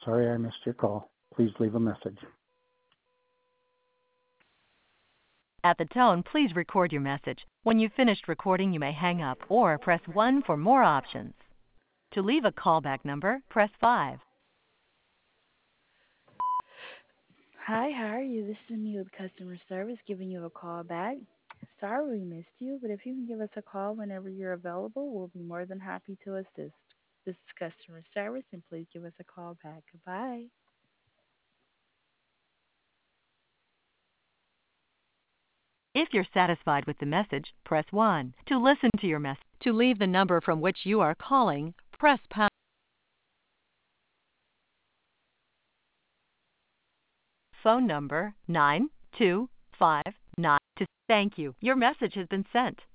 sorry I missed your call. Please leave a message. At the tone, please record your message. When you've finished recording, you may hang up or press 1 for more options. To leave a callback number, press 5. Hi, how are you? This is me with customer service giving you a call back. Sorry we missed you, but if you can give us a call whenever you're available, we'll be more than happy to assist. This is customer service, and please give us a call back. Goodbye. If you're satisfied with the message, press 1. To listen to your message, to leave the number from which you are calling, press pound. Phone number 9259. Thank you. Your message has been sent.